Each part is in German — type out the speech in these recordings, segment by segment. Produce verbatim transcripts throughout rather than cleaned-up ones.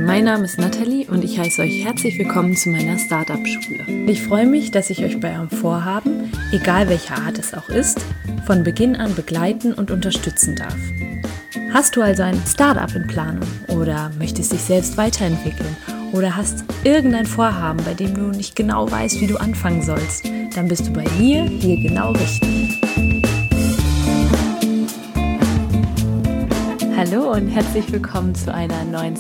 mein Name ist Nathalie und ich heiße euch herzlich willkommen zu meiner Startup-Schule. Ich freue mich, dass ich euch bei eurem Vorhaben, egal welcher Art es auch ist, von Beginn an begleiten und unterstützen darf. Hast du also ein Startup in Planung oder möchtest dich selbst weiterentwickeln oder hast irgendein Vorhaben, bei dem du nicht genau weißt, wie du anfangen sollst, dann bist du bei mir hier genau richtig. Hallo und herzlich willkommen zu einer neuen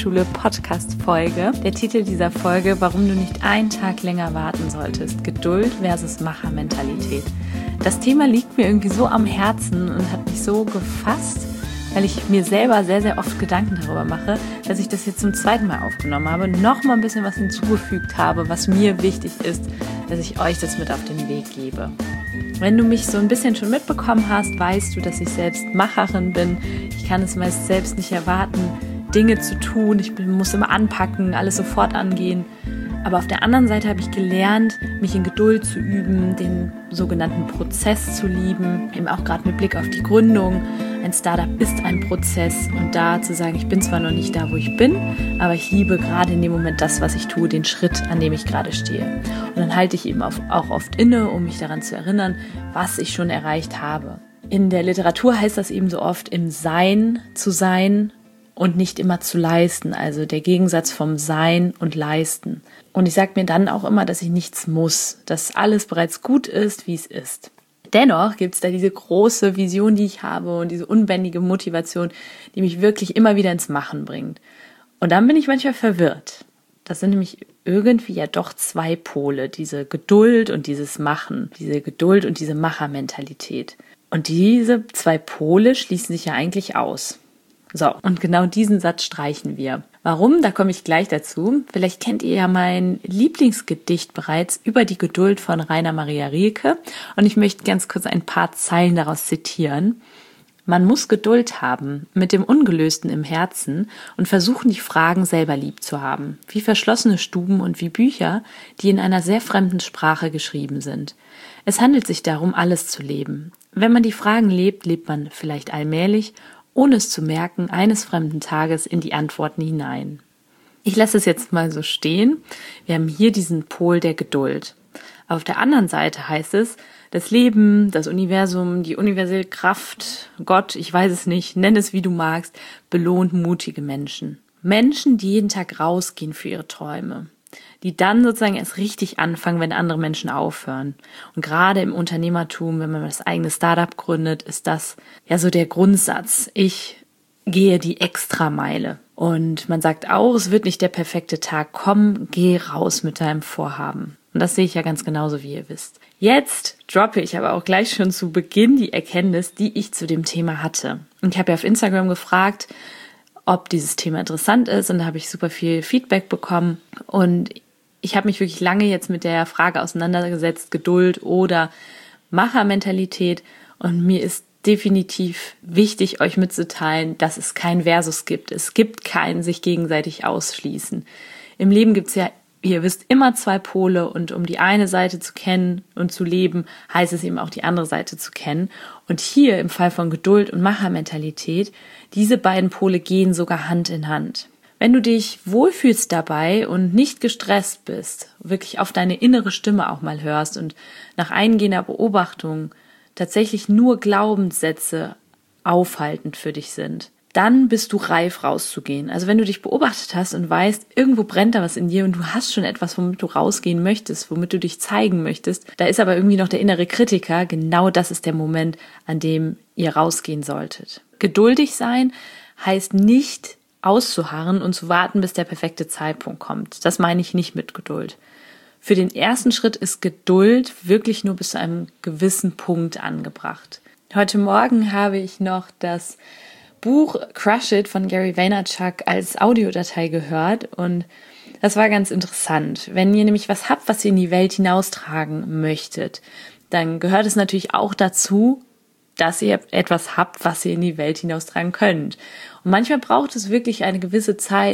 Startup-Schule-Podcast-Folge. Der Titel dieser Folge: Warum du nicht einen Tag länger warten solltest. Geduld versus Machermentalität. Das Thema liegt mir irgendwie so am Herzen und hat mich so gefasst, weil ich mir selber sehr, sehr oft Gedanken darüber mache, dass ich das jetzt zum zweiten Mal aufgenommen habe, noch mal ein bisschen was hinzugefügt habe, was mir wichtig ist, dass ich euch das mit auf den Weg gebe. Wenn du mich so ein bisschen schon mitbekommen hast, weißt du, dass ich selbst Macherin bin. Ich kann es meist selbst nicht erwarten, Dinge zu tun. Ich muss immer anpacken, alles sofort angehen. Aber auf der anderen Seite habe ich gelernt, mich in Geduld zu üben, den sogenannten Prozess zu lieben, eben auch gerade mit Blick auf die Gründung. Ein Startup ist ein Prozess und da zu sagen, ich bin zwar noch nicht da, wo ich bin, aber ich liebe gerade in dem Moment das, was ich tue, den Schritt, an dem ich gerade stehe. Und dann halte ich eben auch oft inne, um mich daran zu erinnern, was ich schon erreicht habe. In der Literatur heißt das eben so oft, im Sein zu sein und nicht immer zu leisten, also der Gegensatz vom Sein und Leisten. Und ich sage mir dann auch immer, dass ich nichts muss, dass alles bereits gut ist, wie es ist. Dennoch gibt es da diese große Vision, die ich habe und diese unbändige Motivation, die mich wirklich immer wieder ins Machen bringt. Und dann bin ich manchmal verwirrt. Das sind nämlich irgendwie ja doch zwei Pole, diese Geduld und dieses Machen, diese Geduld und diese Machermentalität. Und diese zwei Pole schließen sich ja eigentlich aus. So, und genau diesen Satz streichen wir. Warum? Da komme ich gleich dazu. Vielleicht kennt ihr ja mein Lieblingsgedicht bereits, Über die Geduld von Rainer Maria Rilke. Und ich möchte ganz kurz ein paar Zeilen daraus zitieren. Man muss Geduld haben mit dem Ungelösten im Herzen und versuchen, die Fragen selber lieb zu haben, wie verschlossene Stuben und wie Bücher, die in einer sehr fremden Sprache geschrieben sind. Es handelt sich darum, alles zu leben. Wenn man die Fragen lebt, lebt man vielleicht allmählich, ohne es zu merken, eines fremden Tages in die Antworten hinein. Ich lasse es jetzt mal so stehen. Wir haben hier diesen Pol der Geduld. Auf der anderen Seite heißt es, das Leben, das Universum, die universelle Kraft, Gott, ich weiß es nicht, nenn es wie du magst, belohnt mutige Menschen. Menschen, die jeden Tag rausgehen für ihre Träume. Die dann sozusagen erst richtig anfangen, wenn andere Menschen aufhören. Und gerade im Unternehmertum, wenn man das eigene Startup gründet, ist das ja so der Grundsatz. Ich gehe die Extrameile. Und man sagt auch, es wird nicht der perfekte Tag kommen, geh raus mit deinem Vorhaben. Und das sehe ich ja ganz genauso, wie ihr wisst. Jetzt droppe ich aber auch gleich schon zu Beginn die Erkenntnis, die ich zu dem Thema hatte. Und ich habe ja auf Instagram gefragt, ob dieses Thema interessant ist, und da habe ich super viel Feedback bekommen und ich habe mich wirklich lange jetzt mit der Frage auseinandergesetzt, Geduld oder Machermentalität, und mir ist definitiv wichtig, euch mitzuteilen, dass es kein Versus gibt. Es gibt kein sich gegenseitig ausschließen. Im Leben gibt es ja, wie ihr wisst, immer zwei Pole, und um die eine Seite zu kennen und zu leben, heißt es eben auch die andere Seite zu kennen. Und hier im Fall von Geduld und Machermentalität, diese beiden Pole gehen sogar Hand in Hand. Wenn du dich wohlfühlst dabei und nicht gestresst bist, wirklich auf deine innere Stimme auch mal hörst und nach eingehender Beobachtung tatsächlich nur Glaubenssätze aufhaltend für dich sind, dann bist du reif rauszugehen. Also wenn du dich beobachtet hast und weißt, irgendwo brennt da was in dir und du hast schon etwas, womit du rausgehen möchtest, womit du dich zeigen möchtest, da ist aber irgendwie noch der innere Kritiker, genau das ist der Moment, an dem ihr rausgehen solltet. Geduldig sein heißt nicht auszuharren und zu warten, bis der perfekte Zeitpunkt kommt. Das meine ich nicht mit Geduld. Für den ersten Schritt ist Geduld wirklich nur bis zu einem gewissen Punkt angebracht. Heute Morgen habe ich noch das Buch Crush It von Gary Vaynerchuk als Audiodatei gehört, und das war ganz interessant. Wenn ihr nämlich was habt, was ihr in die Welt hinaustragen möchtet, dann gehört es natürlich auch dazu, dass ihr etwas habt, was ihr in die Welt hinaustragen könnt. Und manchmal braucht es wirklich eine gewisse Zeit,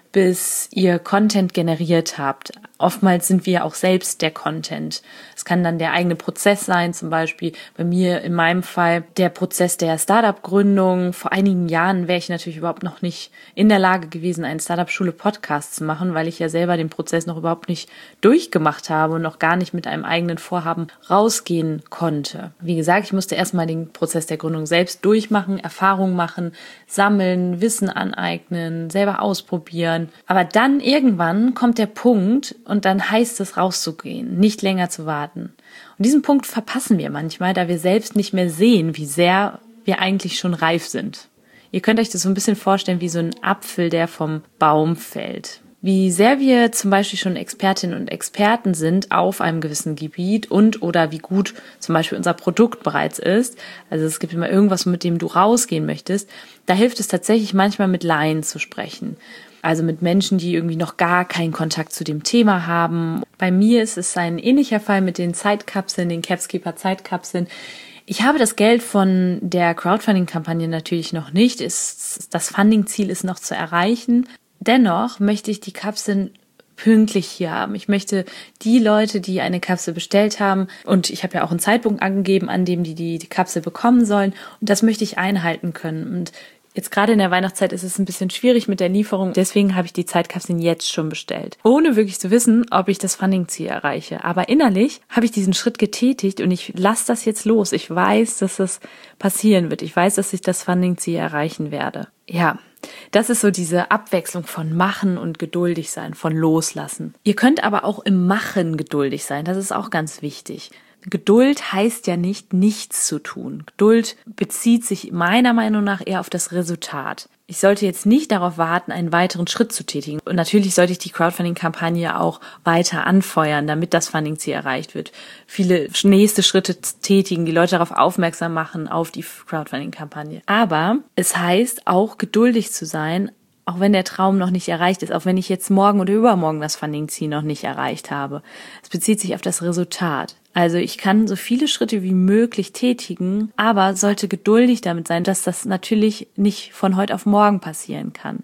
bis ihr Content generiert habt. Oftmals sind wir auch selbst der Content. Es kann dann der eigene Prozess sein, zum Beispiel bei mir in meinem Fall der Prozess der Startup-Gründung. Vor einigen Jahren wäre ich natürlich überhaupt noch nicht in der Lage gewesen, einen Startup-Schule-Podcast zu machen, weil ich ja selber den Prozess noch überhaupt nicht durchgemacht habe und noch gar nicht mit einem eigenen Vorhaben rausgehen konnte. Wie gesagt, ich musste erstmal den Prozess der Gründung selbst durchmachen, Erfahrung machen, sammeln, Wissen aneignen, selber ausprobieren. Aber dann irgendwann kommt der Punkt, und dann heißt es, rauszugehen, nicht länger zu warten. Und diesen Punkt verpassen wir manchmal, da wir selbst nicht mehr sehen, wie sehr wir eigentlich schon reif sind. Ihr könnt euch das so ein bisschen vorstellen wie so ein Apfel, der vom Baum fällt. Wie sehr wir zum Beispiel schon Expertinnen und Experten sind auf einem gewissen Gebiet und oder wie gut zum Beispiel unser Produkt bereits ist. Also es gibt immer irgendwas, mit dem du rausgehen möchtest. Da hilft es tatsächlich manchmal mit Laien zu sprechen. Also mit Menschen, die irgendwie noch gar keinen Kontakt zu dem Thema haben. Bei mir ist es ein ähnlicher Fall mit den Zeitkapseln, den Capskeeper Zeitkapseln. Ich habe das Geld von der Crowdfunding-Kampagne natürlich noch nicht. Das Funding-Ziel ist noch zu erreichen. Dennoch möchte ich die Kapseln pünktlich hier haben. Ich möchte die Leute, die eine Kapsel bestellt haben, und ich habe ja auch einen Zeitpunkt angegeben, an dem die die, die Kapsel bekommen sollen, und das möchte ich einhalten können. Und jetzt gerade in der Weihnachtszeit ist es ein bisschen schwierig mit der Lieferung, deswegen habe ich die Zeitkapseln jetzt schon bestellt. Ohne wirklich zu wissen, ob ich das Funding-Ziel erreiche. Aber innerlich habe ich diesen Schritt getätigt und ich lasse das jetzt los. Ich weiß, dass das passieren wird. Ich weiß, dass ich das Funding-Ziel erreichen werde. Ja, das ist so diese Abwechslung von Machen und geduldig sein, von Loslassen. Ihr könnt aber auch im Machen geduldig sein. Das ist auch ganz wichtig. Geduld heißt ja nicht, nichts zu tun. Geduld bezieht sich meiner Meinung nach eher auf das Resultat. Ich sollte jetzt nicht darauf warten, einen weiteren Schritt zu tätigen. Und natürlich sollte ich die Crowdfunding-Kampagne auch weiter anfeuern, damit das Funding-Ziel erreicht wird. Viele nächste Schritte tätigen, die Leute darauf aufmerksam machen, auf die Crowdfunding-Kampagne. Aber es heißt auch, geduldig zu sein, auch wenn der Traum noch nicht erreicht ist, auch wenn ich jetzt morgen oder übermorgen das Funding-Ziel noch nicht erreicht habe. Es bezieht sich auf das Resultat. Also ich kann so viele Schritte wie möglich tätigen, aber sollte geduldig damit sein, dass das natürlich nicht von heute auf morgen passieren kann.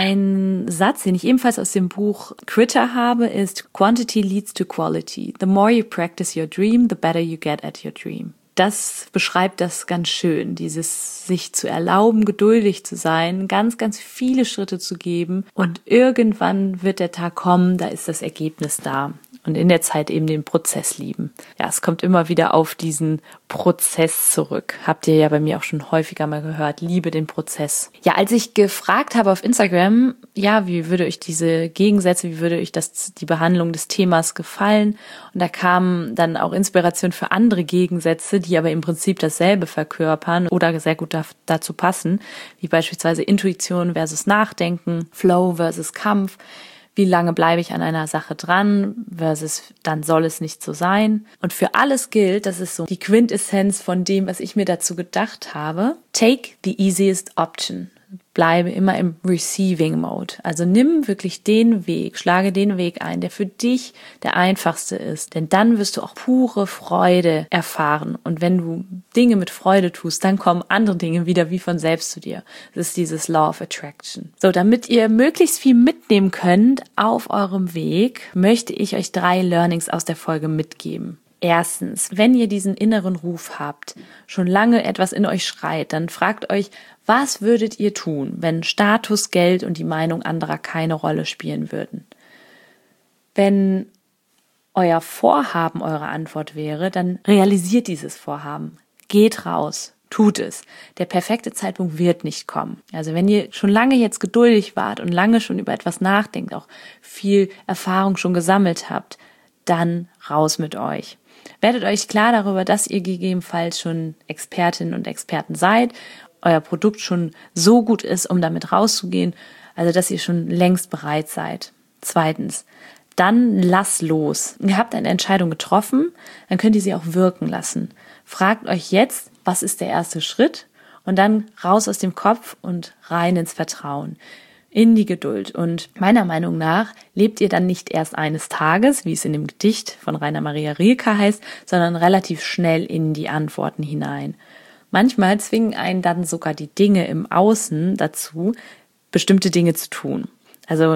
Ein Satz, den ich ebenfalls aus dem Buch Critter habe, ist Quantity leads to quality. The more you practice your dream, the better you get at your dream. Das beschreibt das ganz schön, dieses sich zu erlauben, geduldig zu sein, ganz, ganz viele Schritte zu geben und irgendwann wird der Tag kommen, da ist das Ergebnis da. Und in der Zeit eben den Prozess lieben. Ja, es kommt immer wieder auf diesen Prozess zurück. Habt ihr ja bei mir auch schon häufiger mal gehört. Liebe den Prozess. Ja, als ich gefragt habe auf Instagram, ja, wie würde euch diese Gegensätze, wie würde euch das, die Behandlung des Themas gefallen? Und da kam dann auch Inspiration für andere Gegensätze, die aber im Prinzip dasselbe verkörpern oder sehr gut da, dazu passen, wie beispielsweise Intuition versus Nachdenken, Flow versus Kampf. Wie lange bleibe ich an einer Sache dran versus dann soll es nicht so sein. Und für alles gilt, das ist so die Quintessenz von dem, was ich mir dazu gedacht habe. Take the easiest option. Bleibe immer im Receiving Mode. Also nimm wirklich den Weg, schlage den Weg ein, der für dich der einfachste ist. Denn dann wirst du auch pure Freude erfahren. Und wenn du Dinge mit Freude tust, dann kommen andere Dinge wieder wie von selbst zu dir. Das ist dieses Law of Attraction. So, damit ihr möglichst viel mitnehmen könnt auf eurem Weg, möchte ich euch drei Learnings aus der Folge mitgeben. Erstens, wenn ihr diesen inneren Ruf habt, schon lange etwas in euch schreit, dann fragt euch, was würdet ihr tun, wenn Status, Geld und die Meinung anderer keine Rolle spielen würden? Wenn euer Vorhaben eure Antwort wäre, dann realisiert dieses Vorhaben. Geht raus, tut es. Der perfekte Zeitpunkt wird nicht kommen. Also wenn ihr schon lange jetzt geduldig wart und lange schon über etwas nachdenkt, auch viel Erfahrung schon gesammelt habt, dann raus mit euch. Werdet euch klar darüber, dass ihr gegebenenfalls schon Expertinnen und Experten seid, euer Produkt schon so gut ist, um damit rauszugehen, also dass ihr schon längst bereit seid. Zweitens, dann lass los. Ihr habt eine Entscheidung getroffen, dann könnt ihr sie auch wirken lassen. Fragt euch jetzt, was ist der erste Schritt? Und dann raus aus dem Kopf und rein ins Vertrauen, in die Geduld. Und meiner Meinung nach lebt ihr dann nicht erst eines Tages, wie es in dem Gedicht von Rainer Maria Rilke heißt, sondern relativ schnell in die Antworten hinein. Manchmal zwingen einen dann sogar die Dinge im Außen dazu, bestimmte Dinge zu tun. Also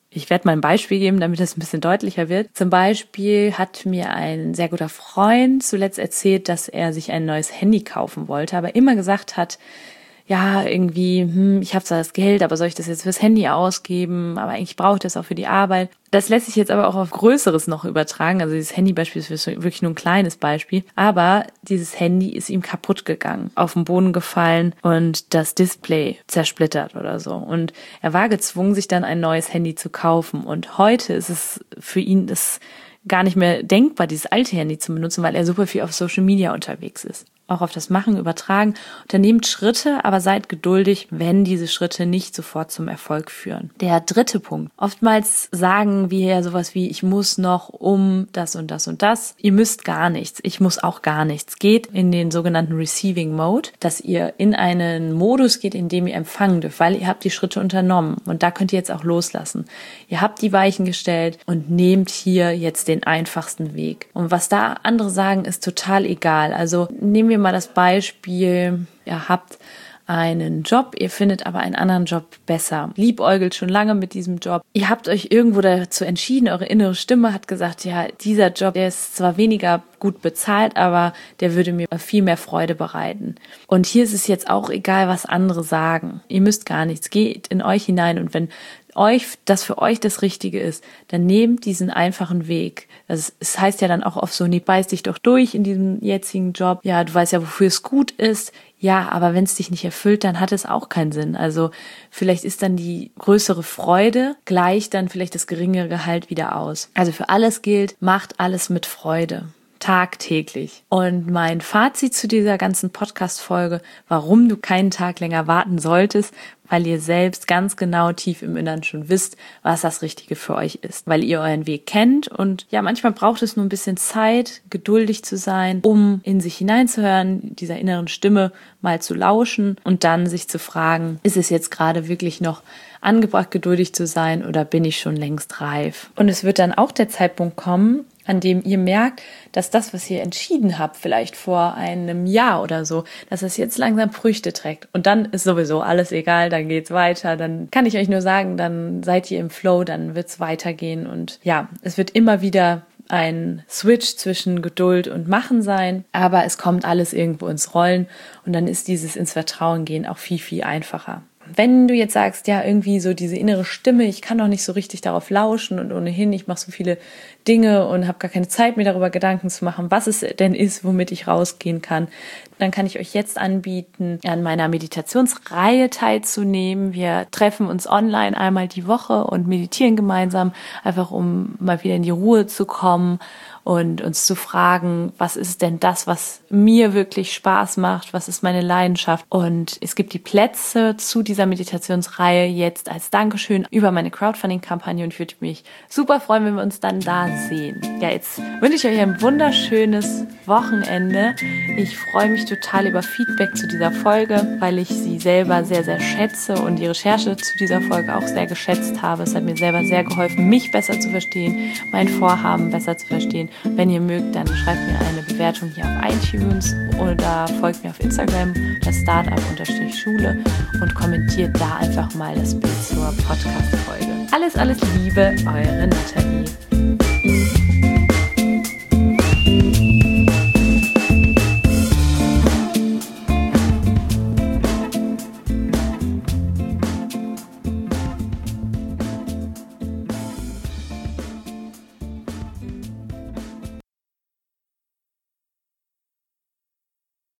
Ich werde mal ein Beispiel geben, damit das ein bisschen deutlicher wird. Zum Beispiel hat mir ein sehr guter Freund zuletzt erzählt, dass er sich ein neues Handy kaufen wollte, aber immer gesagt hat, ja, irgendwie, hm, ich habe zwar das Geld, aber soll ich das jetzt fürs Handy ausgeben? Aber eigentlich brauche ich das auch für die Arbeit. Das lässt sich jetzt aber auch auf Größeres noch übertragen. Also dieses Handybeispiel ist wirklich nur ein kleines Beispiel. Aber dieses Handy ist ihm kaputt gegangen, auf den Boden gefallen und das Display zersplittert oder so. Und er war gezwungen, sich dann ein neues Handy zu kaufen. Und heute ist es für ihn das gar nicht mehr denkbar, dieses alte Handy zu benutzen, weil er super viel auf Social Media unterwegs ist. Auch auf das Machen übertragen. Unternehmt Schritte, aber seid geduldig, wenn diese Schritte nicht sofort zum Erfolg führen. Der dritte Punkt. Oftmals sagen wir ja sowas wie, ich muss noch um das und das und das. Ihr müsst gar nichts. Ich muss auch gar nichts. Geht in den sogenannten Receiving Mode, dass ihr in einen Modus geht, in dem ihr empfangen dürft, weil ihr habt die Schritte unternommen. Und da könnt ihr jetzt auch loslassen. Ihr habt die Weichen gestellt und nehmt hier jetzt den einfachsten Weg. Und was da andere sagen, ist total egal. Also nehmen wir mal das Beispiel, ihr habt einen Job, ihr findet aber einen anderen Job besser. Liebäugelt schon lange mit diesem Job. Ihr habt euch irgendwo dazu entschieden, eure innere Stimme hat gesagt, ja, dieser Job, der ist zwar weniger gut bezahlt, aber der würde mir viel mehr Freude bereiten. Und hier ist es jetzt auch egal, was andere sagen. Ihr müsst gar nichts. Geht in euch hinein und wenn euch das für euch das Richtige ist, dann nehmt diesen einfachen Weg. Das, das heißt ja dann auch oft so, nee, beiß dich doch durch in diesem jetzigen Job. Ja, du weißt ja, wofür es gut ist. Ja, aber wenn es dich nicht erfüllt, dann hat es auch keinen Sinn. Also vielleicht ist dann die größere Freude gleich dann vielleicht das geringere Gehalt wieder aus. Also für alles gilt, macht alles mit Freude. Tagtäglich. Und mein Fazit zu dieser ganzen Podcast-Folge, warum du keinen Tag länger warten solltest, weil ihr selbst ganz genau tief im Innern schon wisst, was das Richtige für euch ist. Weil ihr euren Weg kennt und ja, manchmal braucht es nur ein bisschen Zeit, geduldig zu sein, um in sich hineinzuhören, dieser inneren Stimme mal zu lauschen und dann sich zu fragen, ist es jetzt gerade wirklich noch angebracht, geduldig zu sein oder bin ich schon längst reif? Und es wird dann auch der Zeitpunkt kommen, an dem ihr merkt, dass das, was ihr entschieden habt, vielleicht vor einem Jahr oder so, dass es jetzt langsam Früchte trägt. Und dann ist sowieso alles egal, dann geht's weiter. Dann kann ich euch nur sagen, dann seid ihr im Flow, dann wird's weitergehen. Und ja, es wird immer wieder ein Switch zwischen Geduld und Machen sein, aber es kommt alles irgendwo ins Rollen und dann ist dieses ins Vertrauen gehen auch viel, viel einfacher. Wenn du jetzt sagst, ja, irgendwie so diese innere Stimme, ich kann doch nicht so richtig darauf lauschen und ohnehin, ich mache so viele Dinge und habe gar keine Zeit, mir darüber Gedanken zu machen, was es denn ist, womit ich rausgehen kann, dann kann ich euch jetzt anbieten, an meiner Meditationsreihe teilzunehmen. Wir treffen uns online einmal die Woche und meditieren gemeinsam, einfach um mal wieder in die Ruhe zu kommen und uns zu fragen, was ist denn das, was mir wirklich Spaß macht, was ist meine Leidenschaft. Und es gibt die Plätze zu dieser Meditationsreihe jetzt als Dankeschön über meine Crowdfunding-Kampagne und ich würde mich super freuen, wenn wir uns dann da sehen. Ja, jetzt wünsche ich euch ein wunderschönes Wochenende. Ich freue mich total über Feedback zu dieser Folge, weil ich sie selber sehr, sehr schätze und die Recherche zu dieser Folge auch sehr geschätzt habe. Es hat mir selber sehr geholfen, mich besser zu verstehen, mein Vorhaben besser zu verstehen. Wenn ihr mögt, dann schreibt mir eine Bewertung hier auf iTunes oder folgt mir auf Instagram, das Startup-Schule und kommentiert da einfach mal das Bild zur Podcast-Folge. Alles, alles Liebe, eure Nathalie.